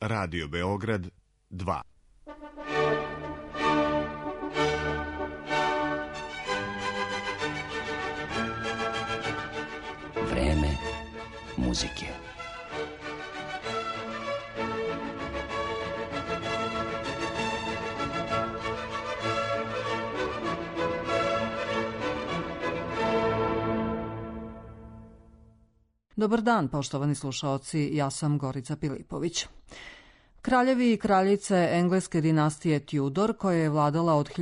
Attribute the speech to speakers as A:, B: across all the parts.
A: Radio Beograd 2.
B: Vreme muzike.
C: Dobar dan, poštovani slušaoci, ja sam Gorica Pilipović. Kraljevi i kraljice engleske dinastije Tudor, koja je vladala od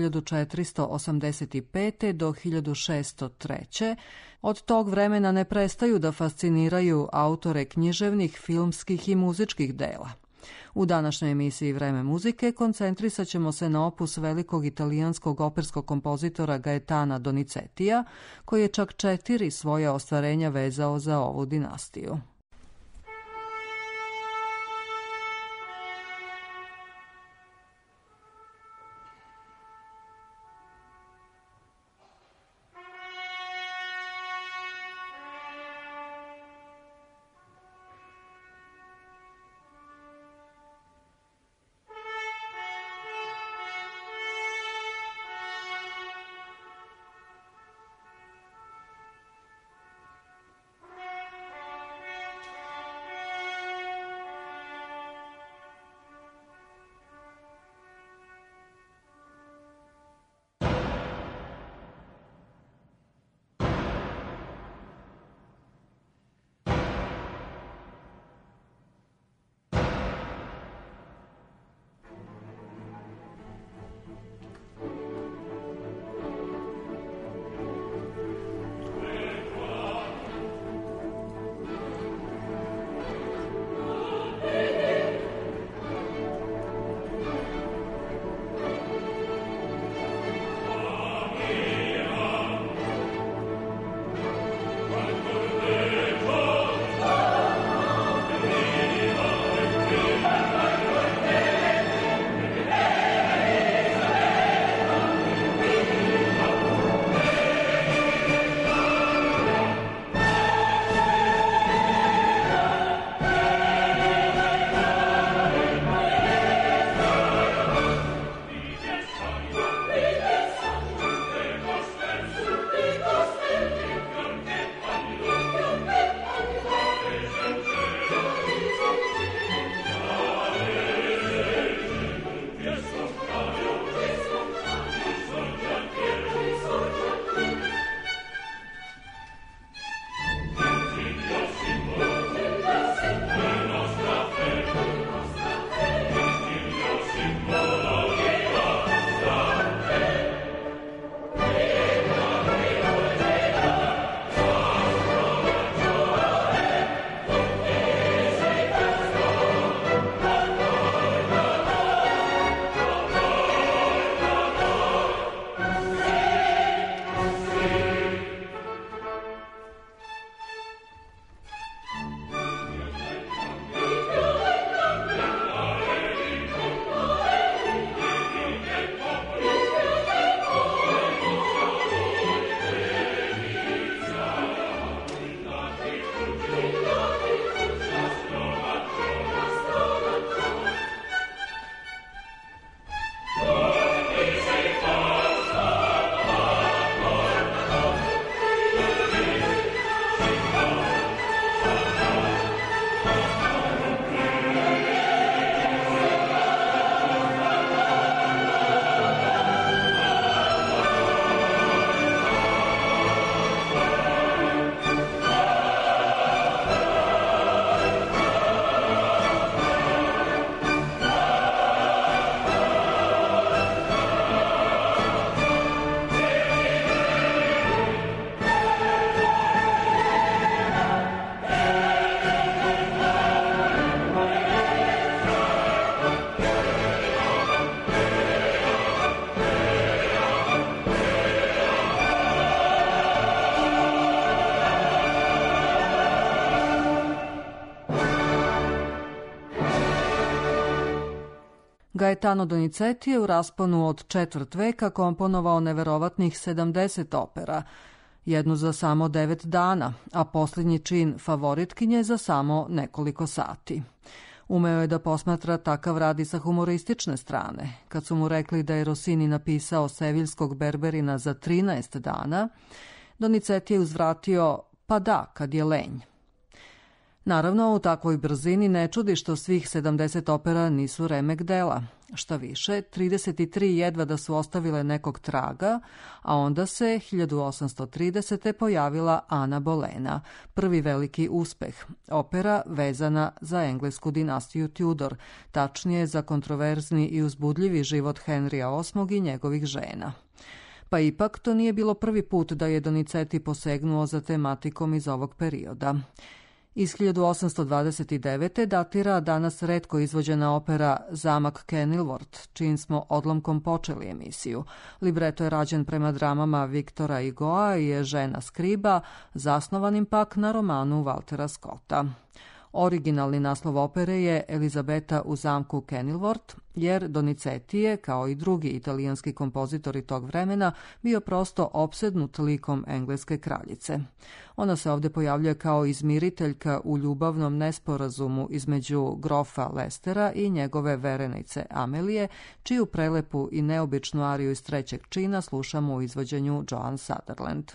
C: 1485. do 1603. od tog vremena ne prestaju da fasciniraju autore književnih, filmskih i muzičkih dela. U današnjoj emisiji Vreme muzike koncentrisat ćemo se na opus velikog italijanskog operskog kompozitora Gaetana Donizetija, koji je čak 4 svoja ostvarenja vezao za ovu dinastiju. Gaetano Donizetti je u rasponu od četvrt veka komponovao neverovatnih 70 opera, jednu za samo 9 dana, a posljednji čin favoritkinje za samo nekoliko sati. Umeo je da posmatra takav rad i sa humoristične strane. Kad su mu rekli da je Rossini napisao Seviljskog Berberina za 13 dana, Donizetti je uzvratio, pa da, kad je lenj. Naravno, u takvoj brzini ne čudi što svih 70 opera nisu remek dela. Šta više, 33 jedva da su ostavile nekog traga, a onda se 1830. pojavila Ana Bolena, prvi veliki uspeh, opera vezana za englesku dinastiju Tudor, tačnije za kontroverzni i uzbudljivi život Henrija VIII i njegovih žena. Pa ipak to nije bilo prvi put da je Donizetti posegnuo za tematikom iz ovog perioda. Iz 1829. datira danas retko izvođena opera Zamak Kenilworth, čijim smo odlomkom počeli emisiju. Libreto je rađen prema dramama Viktora Hugoa i je Žena skriba, zasnovanim pak na romanu Waltera Scotta. Originalni naslov opere je Elizabeta u zamku Kenilworth, jer Donizetti je, kao i drugi italijanski kompozitori tog vremena, bio prosto opsednut likom engleske kraljice. Ona se ovdje pojavljuje kao izmiriteljka u ljubavnom nesporazumu između grofa Lestera i njegove verenice Amelije, čiju prelepu i neobičnu ariju iz trećeg čina slušamo u izvođenju Joan Sutherland.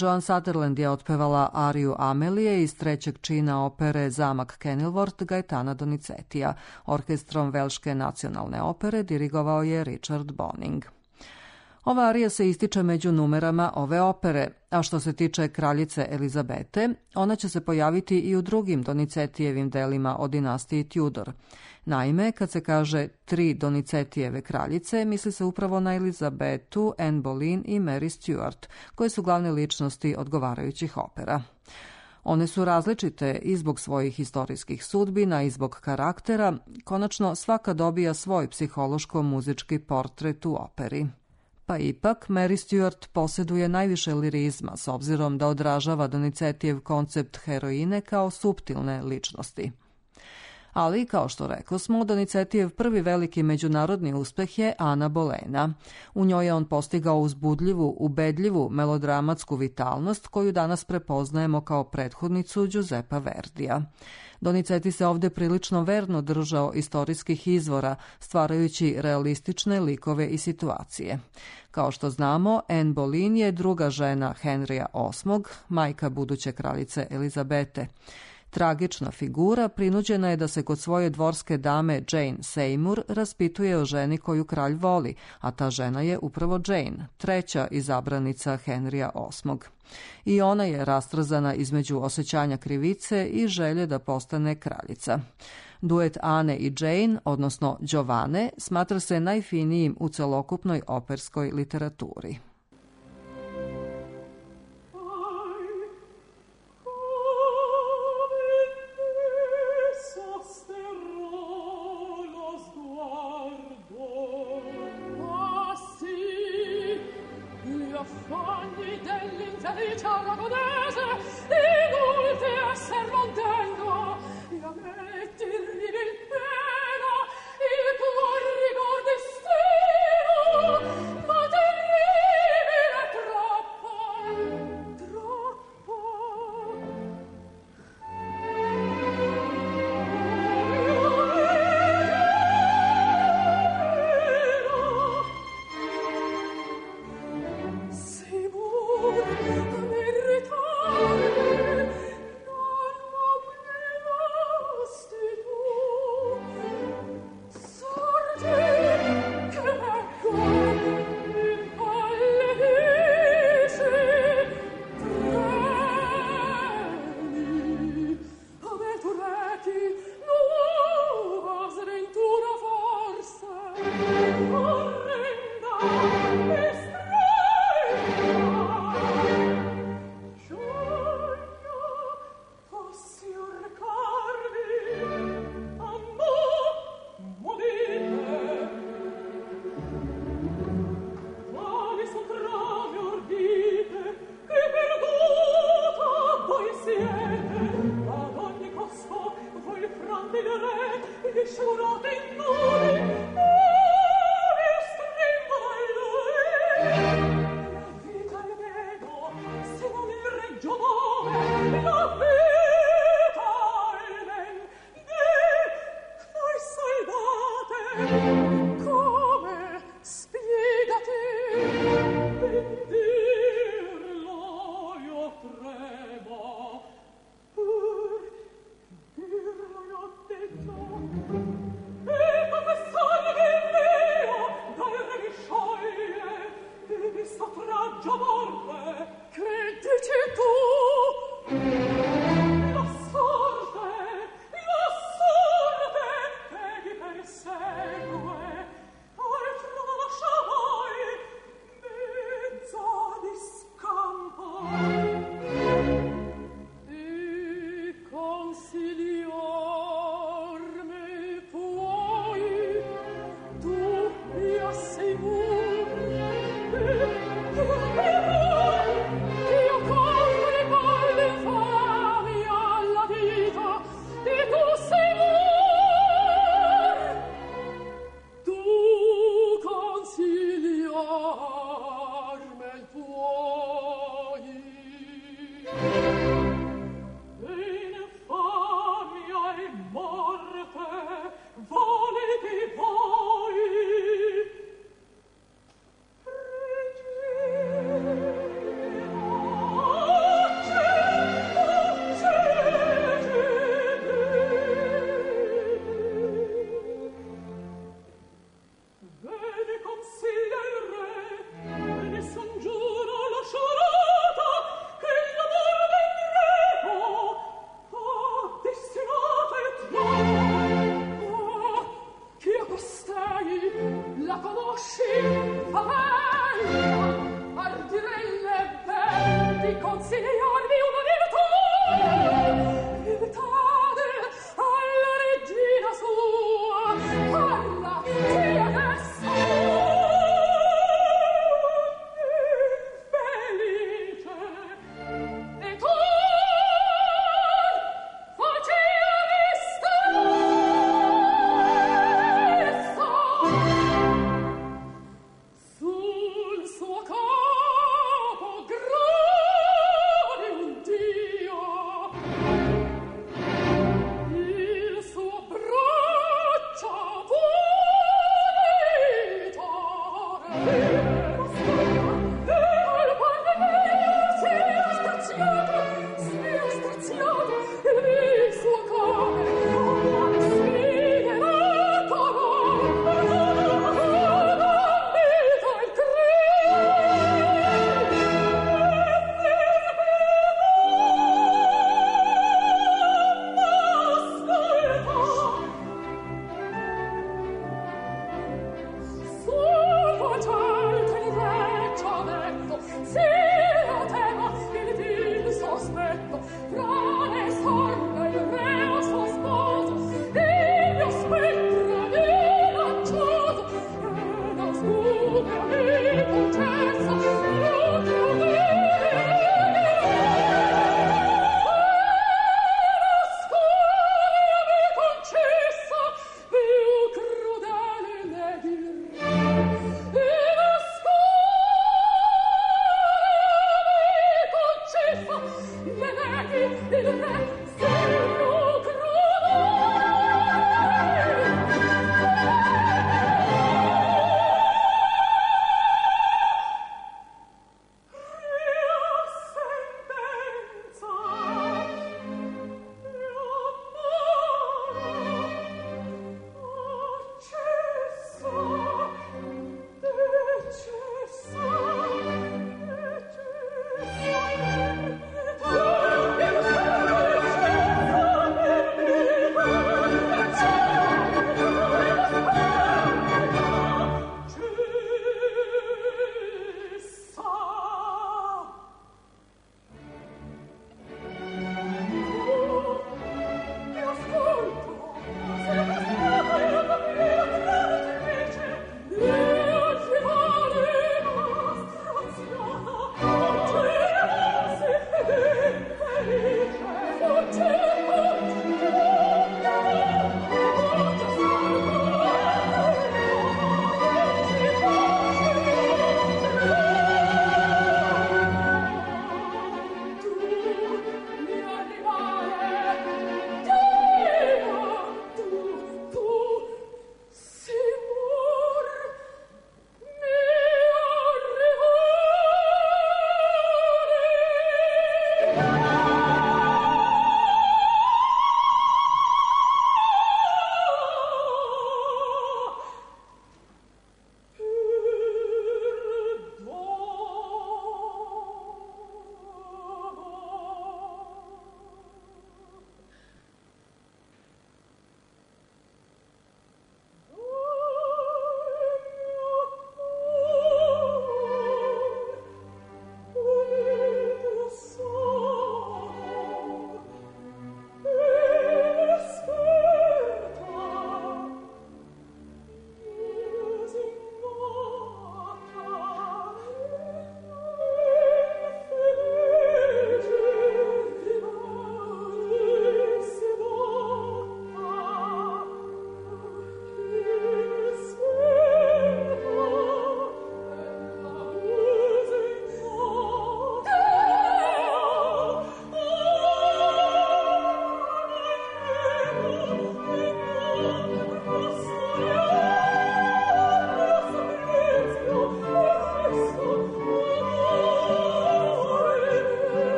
C: Joan Sutherland je otpevala ariju Amelije iz trećeg čina opere Zamak Kenilworth Gaetana Donizetija. Orkestrom Velške nacionalne opere dirigovao je Richard Boning. Ova arija se ističe među numerama ove opere, a što se tiče kraljice Elizabete, ona će se pojaviti i u drugim Donizetijevim delima o dinastiji Tudor. Naime, kad se kaže 3 Donizetijeve kraljice, misli se upravo na Elizabetu, Anne Boleyn i Mary Stuart, koje su glavne ličnosti odgovarajućih opera. One su različite i zbog svojih historijskih sudbina i zbog karaktera, konačno svaka dobija svoj psihološko-muzički portret u operi. Pa ipak, Mary Stuart posjeduje najviše lirizma s obzirom da odražava Donizetijev koncept heroine kao suptilne ličnosti. Ali, kao što rekosmo, Donizetijev prvi veliki međunarodni uspeh je Ana Bolena. U njoj je on postigao uzbudljivu, ubedljivu, melodramatsku vitalnost koju danas prepoznajemo kao prethodnicu Giuseppa Verdija. Donizetti se ovdje prilično verno držao istorijskih izvora, stvarajući realistične likove i situacije. Kao što znamo, Anne Boleyn je druga žena Henrya VIII, majka buduće kraljice Elizabete. Tragična figura prinuđena je da se kod svoje dvorske dame Jane Seymour raspituje o ženi koju kralj voli, a ta žena je upravo Jane, treća izabranica Henrya VIII. I ona je rastrzana između osjećanja krivice i želje da postane kraljica. Duet Ane i Jane, odnosno Giovanne, smatra se najfinijim u celokupnoj operskoj literaturi.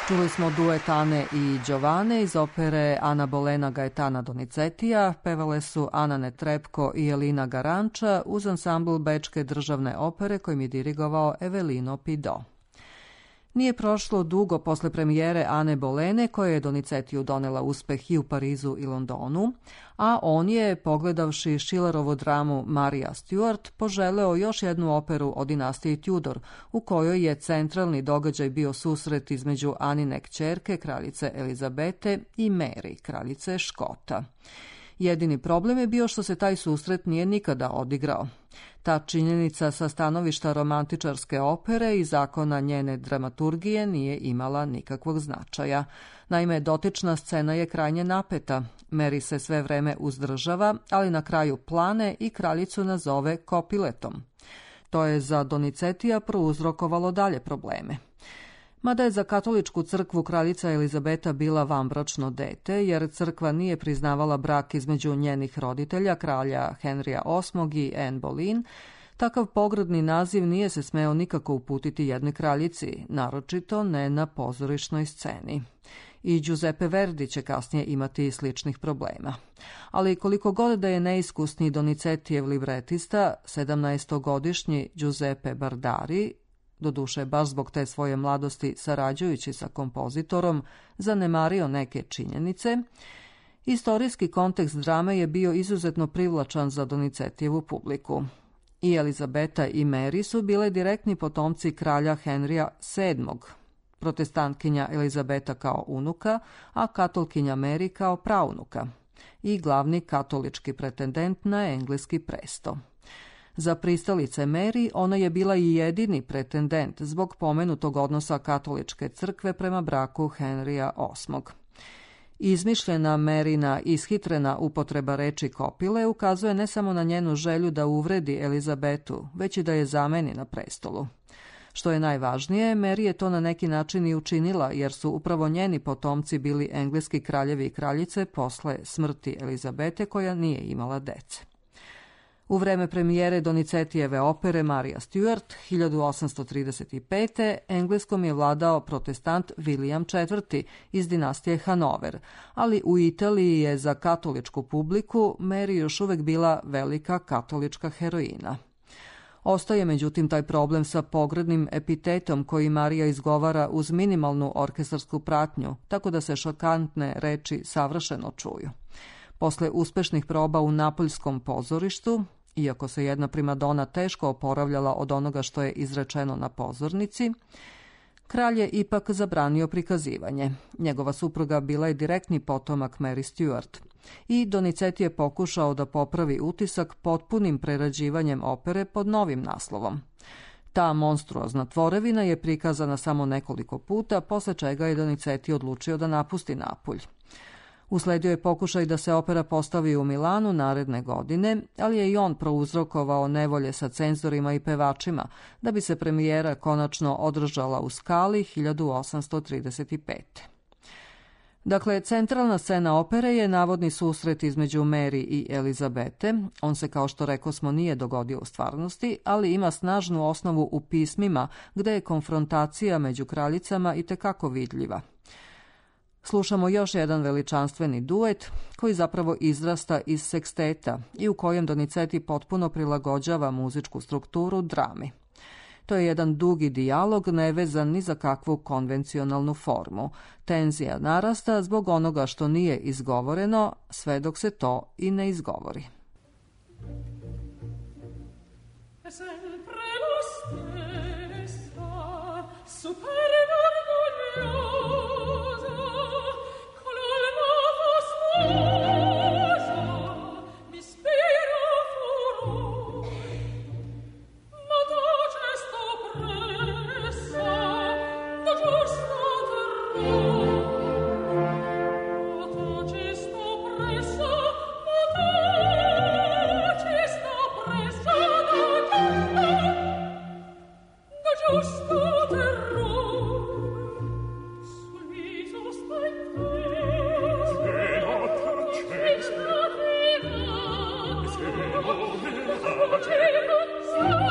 C: Čuli smo duet Ane i Giovane iz opere Ana Bolena Gaetana Donizetija, pevale su Ana Netrebko i Elina Garanča uz ansambl Bečke državne opere kojim je dirigovao Evelino Pido. Nije prošlo dugo posle premijere Ane Bolene, koja je Donizetiju donela uspeh i u Parizu i Londonu, a on je, pogledavši Schillerovu dramu Maria Stuart, poželeo još jednu operu o dinastiji Tudor, u kojoj je centralni događaj bio susret između Anine kćerke, kraljice Elizabete, i Mary, kraljice Škota. Jedini problem je bio što se taj susret nije nikada odigrao. Ta činjenica sa stanovišta romantičarske opere i zakona njene dramaturgije nije imala nikakvog značaja. Naime, dotična scena je krajnje napeta. Mary se sve vreme uzdržava, ali na kraju plane i kraljicu nazove Kopiletom. To je za Donizetija prouzrokovalo dalje probleme. Mada je za katoličku crkvu kraljica Elizabeta bila vanbračno dete, jer crkva nije priznavala brak između njenih roditelja, kralja Henrija VIII i Anne Boleyn, takav pogrdni naziv nije se smeo nikako uputiti jednoj kraljici, naročito ne na pozorišnoj sceni. I Giuseppe Verdi će kasnije imati sličnih problema. Ali koliko god da je neiskusni Donizetijev libretista, 17-godišnji Giuseppe Bardari, doduše baš zbog te svoje mladosti sarađujući sa kompozitorom, zanemario neke činjenice, istorijski kontekst drame je bio izuzetno privlačan za Donizetijevu publiku. I Elizabeta i Mary su bile direktni potomci kralja Henrija VII, protestantkinja Elizabeta kao unuka, a katolkinja Mary kao praunuka, i glavni katolički pretendent na engleski presto. Za pristalice Mary ona je bila i jedini pretendent zbog pomenutog odnosa katoličke crkve prema braku Henrija VIII. Izmišljena Maryna ishitrena upotreba reči kopile ukazuje ne samo na njenu želju da uvredi Elizabetu, već i da je zameni na prestolu. Što je najvažnije, Mary je to na neki način i učinila, jer su upravo njeni potomci bili engleski kraljevi i kraljice posle smrti Elizabete, koja nije imala dece. U vreme premijere Donizetijeve opere Maria Stuart 1835. Engleskom je vladao protestant William IV. Iz dinastije Hanover, ali u Italiji je za katoličku publiku Mary još uvek bila velika katolička heroina. Ostaje međutim taj problem sa pogrdnim epitetom koji Marija izgovara uz minimalnu orkestarsku pratnju, tako da se šokantne reči savršeno čuju. Posle uspešnih proba u Napoljskom pozorištu, iako se jedna primadona teško oporavljala od onoga što je izrečeno na pozornici, kralj je ipak zabranio prikazivanje. Njegova supruga bila je direktni potomak Mary Stuart i Donizetti je pokušao da popravi utisak potpunim prerađivanjem opere pod novim naslovom. Ta monstruozna tvorevina je prikazana samo nekoliko puta, posle čega je Donizetti odlučio da napusti Napulj. Usledio je pokušaj da se opera postavi u Milanu naredne godine, ali je i on prouzrokovao nevolje sa cenzorima i pevačima, da bi se premijera konačno održala u Skali 1835. Dakle, centralna scena opere je navodni susret između Mary i Elizabete. On se, kao što rekosmo, nije dogodio u stvarnosti, ali ima snažnu osnovu u pismima, gde je konfrontacija među kraljicama itekako vidljiva. Slušamo još jedan veličanstveni duet koji zapravo izrasta iz seksteta i u kojem Donizetti potpuno prilagođava muzičku strukturu drami. To je jedan dugi dijalog nevezan ni za kakvu konvencionalnu formu. Tenzija narasta zbog onoga što nije izgovoreno, sve dok se to i ne izgovori.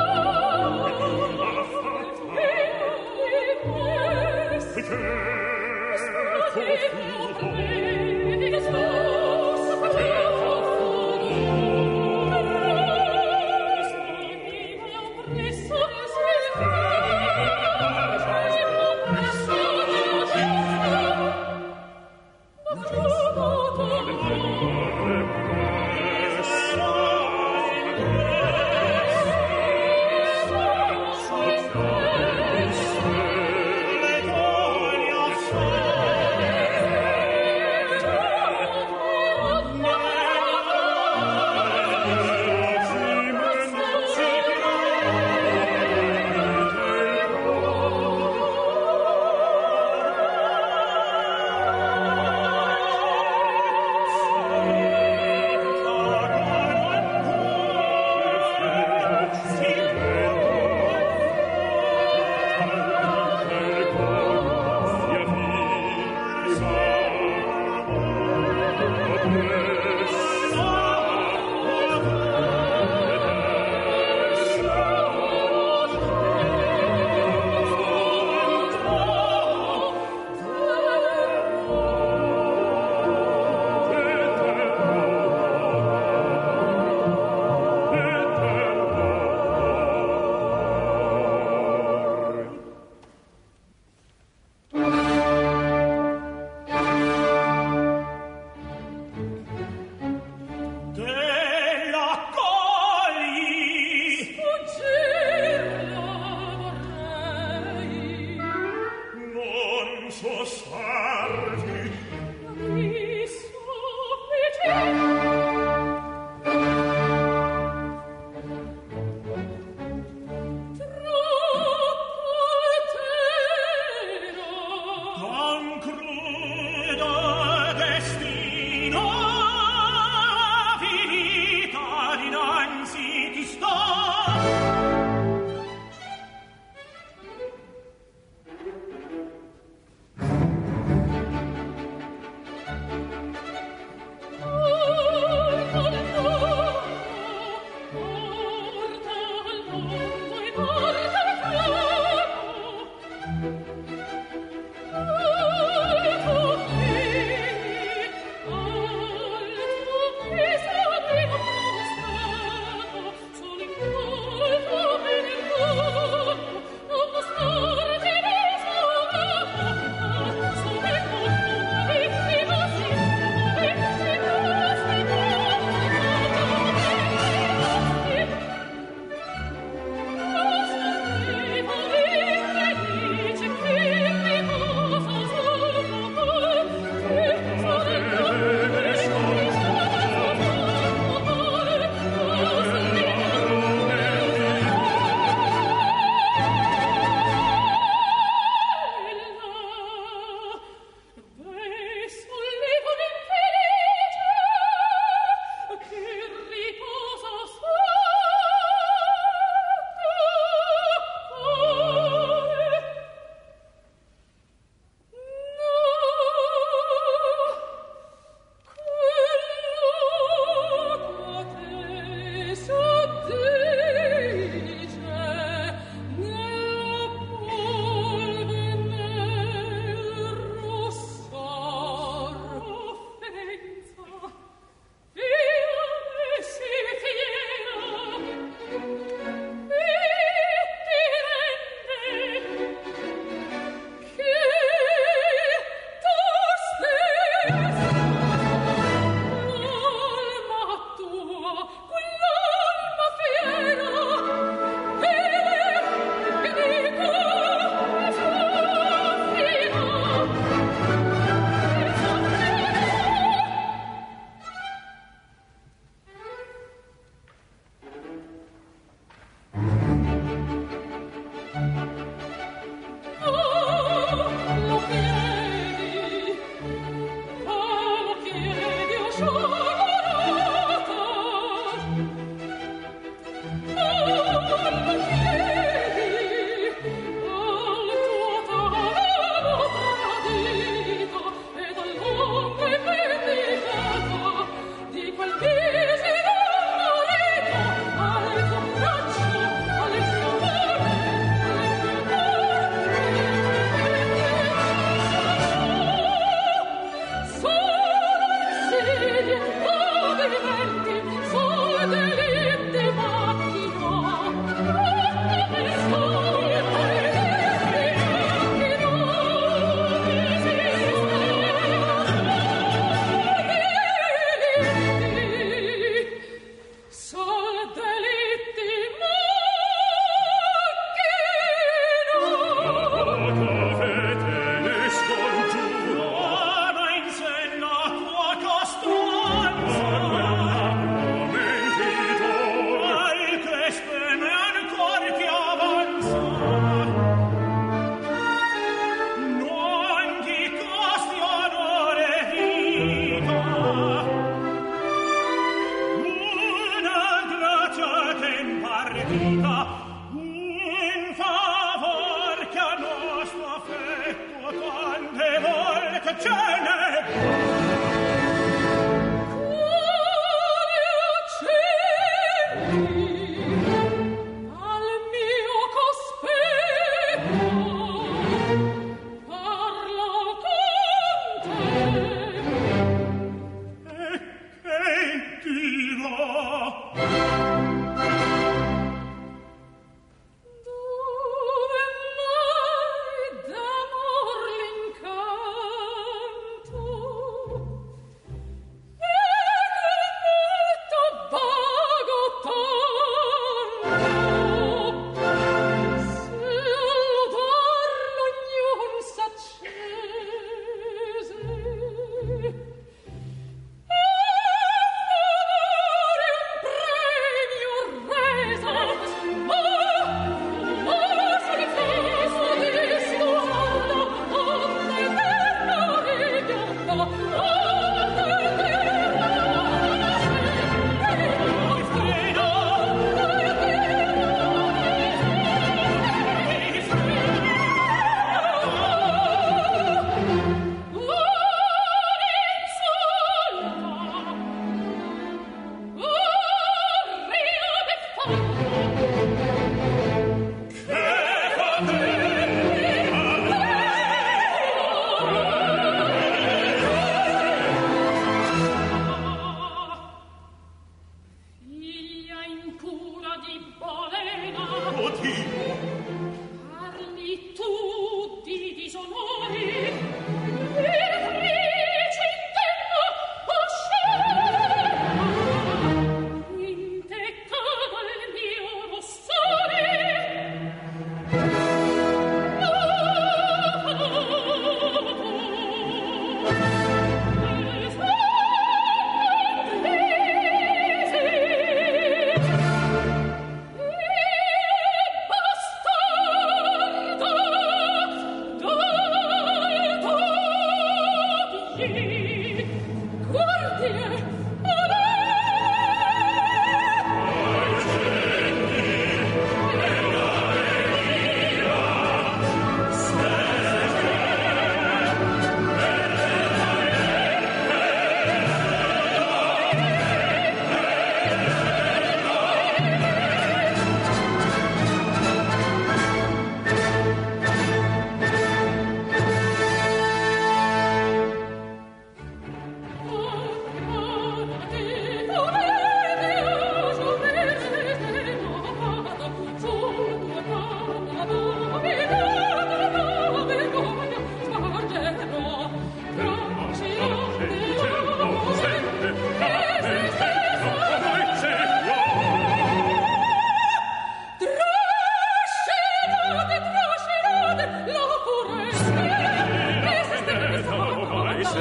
D: Perché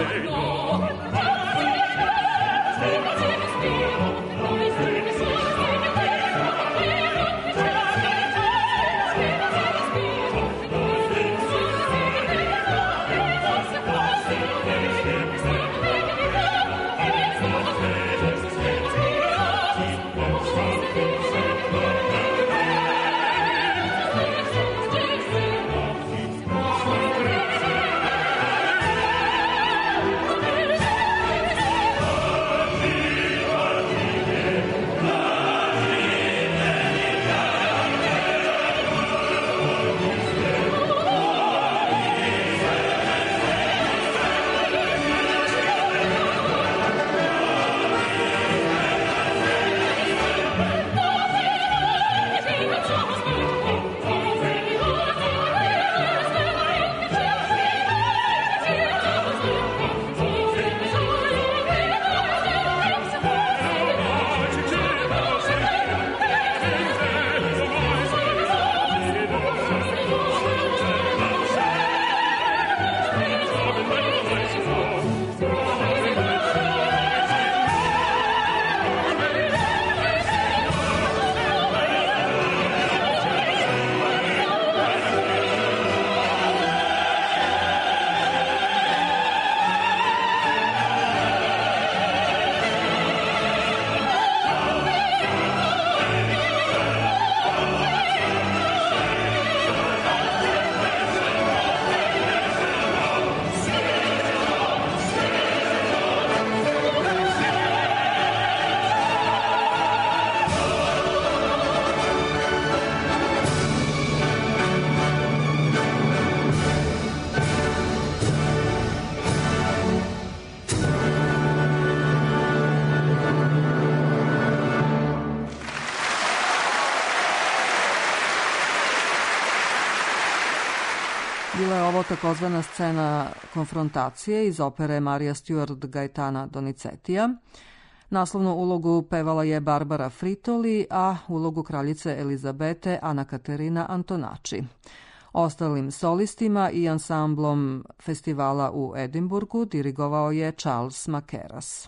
C: Bila je ovo takozvana scena konfrontacije iz opere Marija Stuart Gaetana Donizetija. Naslovnu ulogu pevala je Barbara Fritoli, a ulogu kraljice Elizabete Ana Katerina Antonači. Ostalim solistima i ansamblom festivala u Edinburgu dirigovao je Charles Mackerras.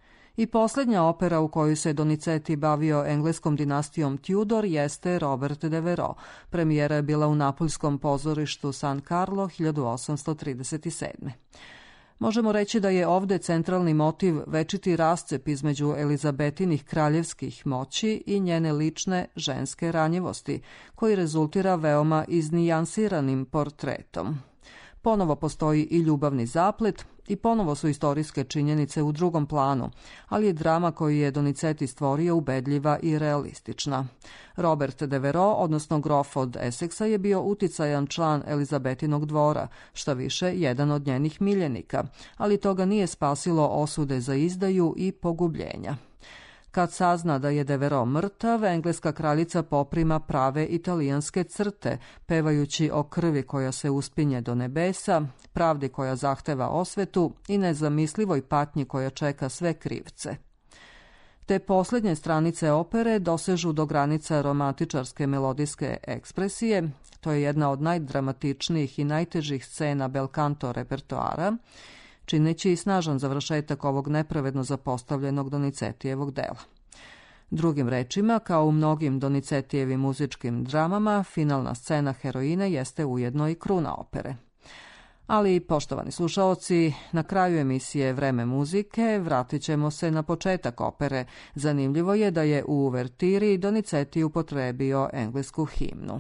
C: I posljednja opera u kojoj se Donizetti bavio engleskom dinastijom Tudor jeste Robert Devereux. Premijera je bila u napoljskom pozorištu San Carlo 1837. Možemo reći da je ovde centralni motiv večiti rascep između Elizabetinih kraljevskih moći i njene lične ženske ranjivosti, koji rezultira veoma iznijansiranim portretom. Ponovo postoji i ljubavni zaplet i ponovo su istorijske činjenice u drugom planu, ali je drama koju je Donizetti stvorio ubedljiva i realistična. Robert Devereux, odnosno grof od Essexa, je bio uticajan član Elizabetinog dvora, šta više jedan od njenih miljenika, ali to ga nije spasilo osude za izdaju i pogubljenja. Kad sazna da je Devereux mrtav, engleska kraljica poprima prave italijanske crte, pevajući o krvi koja se uspinje do nebesa, pravdi koja zahteva osvetu i nezamislivoj patnji koja čeka sve krivce. Te posljednje stranice opere dosežu do granica romantičarske melodijske ekspresije, to je jedna od najdramatičnijih i najtežih scena bel canto repertoara, čineći i snažan završetak ovog nepravedno zapostavljenog Donizettijevog dela. Drugim rečima, kao u mnogim Donizettijevim muzičkim dramama, finalna scena heroine jeste ujedno i kruna opere. Ali, poštovani slušaoci, na kraju emisije Vreme muzike vratit ćemo se na početak opere. Zanimljivo je da je u uvertiri Donizetti upotrebio englesku himnu.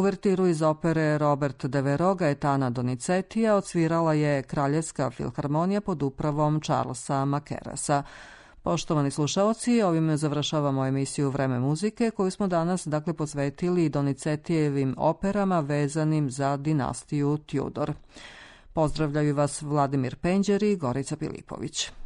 C: Uvertiru iz opere Robert Devereux Gaetana Donizetija odsvirala je Kraljevska filharmonija pod upravom Charlesa Mackerasa. Poštovani slušaoci, ovim završavamo emisiju Vreme muzike koju smo danas posvetili Donizetijevim operama vezanim za dinastiju Tudor. Pozdravljaju vas Vladimir Penđer i Gorica Pilipović.